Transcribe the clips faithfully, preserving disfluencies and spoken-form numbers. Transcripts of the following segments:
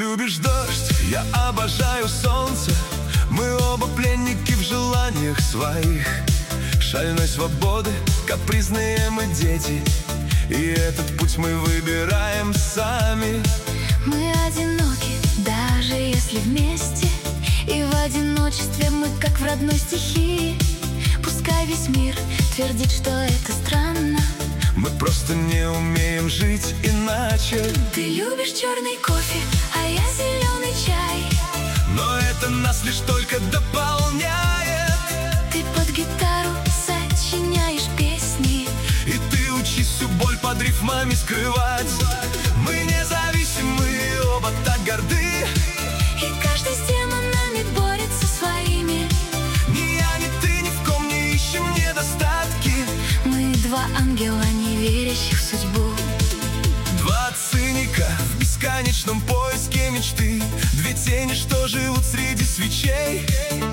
любишь дождь, я обожаю солнце. Мы оба пленники в желаниях своих, шальной свободы, капризные мы дети, и этот путь мы выбираем сами. Мы одиноки, даже если вместе, и в одиночестве мы как в родной стихии. Пускай весь мир твердит, что это странно, мы просто не умеем жить иначе. Ты любишь черный кофе, а я зеленый чай, но это нас лишь только дополняет. Ты под гитару сочиняешь песни, и ты учись всю боль под рифмами скрывать. Мы независимы, оба так горды, и каждый с демонами борется своими. Ни я, ни ты ни в ком не ищем недостатки. Мы два ангела, не верящих в судьбу. Два циника в бесконечном поиске мечты, две тени, что живут среди свечей.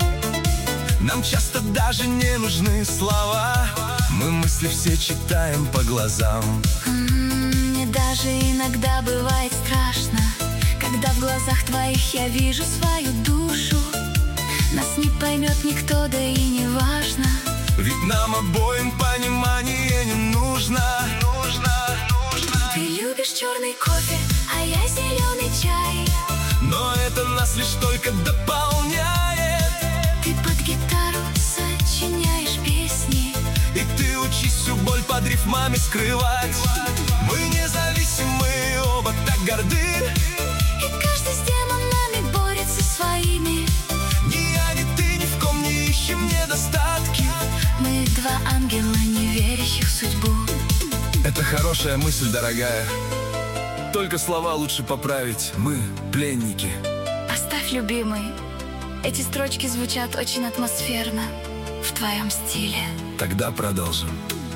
Нам часто даже не нужны слова, мы мысли все читаем по глазам. Мне даже иногда бывает страшно, когда в глазах твоих я вижу свою душу. Нас не поймет никто, да и не важно, ведь нам обоим понимание не нужно. Нужно, нужно. Ты любишь черный кофе, а я зеленый чай, но это нас лишь только дополняет. Ты под гитару сочиняешь песни, и ты учись всю боль под рифмами скрывать. Мы независимы, оба так горды, и каждый с демонами борется своими. Ни я, ни ты ни в ком не ищем недостатки. Мы два ангела, не верящих в судьбу. Это хорошая мысль, дорогая, только слова лучше поправить. Мы пленники. Оставь, любимый, эти строчки звучат очень атмосферно в твоем стиле. Тогда продолжим.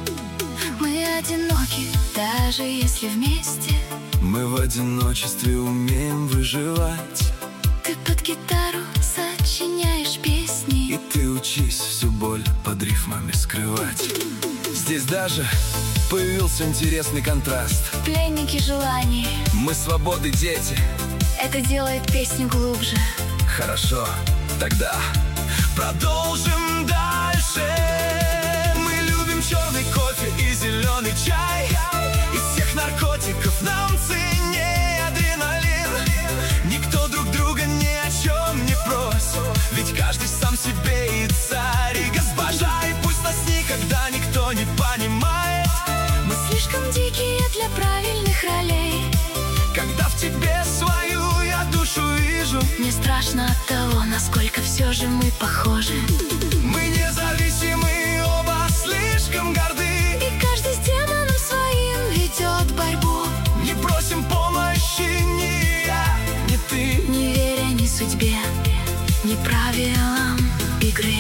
Мы одиноки, даже если вместе, мы в одиночестве умеем выживать. Ты под гитару сочиняешь песни, и ты учись всю боль под рифмами скрывать. Здесь даже появился интересный контраст. Пленники желаний, мы свободы дети. Это делает песню глубже. Хорошо, тогда продолжим дальше. Мы любим черный кофе и зеленый чай. Из всех наркотиков нам ценнее адреналин. Никто друг друга ни о чем не просит, ведь каждый сам себе и царь, и госпожа. И пусть нас никогда никто не понимает, мы слишком дикие для правильных ролей. Когда в тебе свою я душу вижу, мне страшно от того, насколько все же мы похожи. Мы независимы, оба слишком горды, и каждый с демоном своим ведет борьбу. Не просим помощи ни я, ни ты, не веря ни судьбе, ни правилам игры.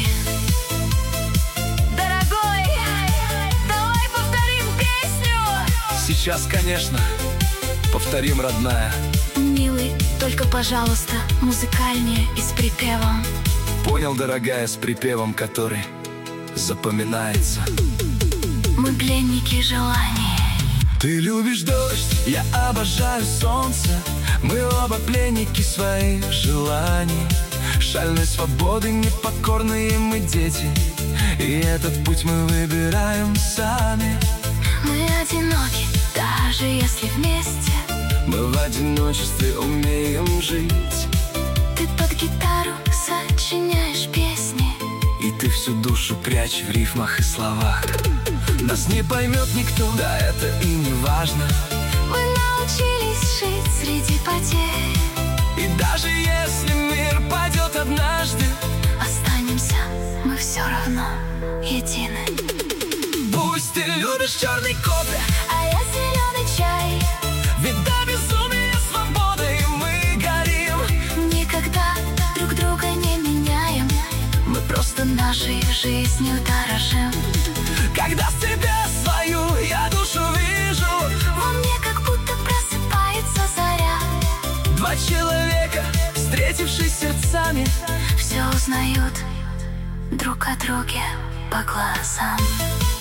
Дорогой, давай повторим песню. Сейчас, конечно, повторим, родная. Милый, только, пожалуйста, музыкальнее и с припевом. Понял, дорогая, с припевом, который запоминается. Мы пленники желаний. Ты любишь дождь, я обожаю солнце. Мы оба пленники своих желаний, шальной свободы, непокорные мы дети, и этот путь мы выбираем сами. Мы одиноки, даже если вместе, мы в одиночестве умеем жить. Ты под гитару сочиняешь песни, и ты всю душу прячь в рифмах и словах. Нас не поймет никто, да это и не важно. Мы научились жить среди потерь, и даже если мир падет однажды, останемся мы все равно едины. Пусть ты любишь черный кофе, а я зеленый чай, ведь до безумия свободой мы горим. Никогда друг друга не меняем, мы просто нашей жизнью дорожим. Когда в тебе свою я душу вижу, во мне как будто просыпается заря. Два человека, встретившись сердцами, все узнают друг о друге по глазам.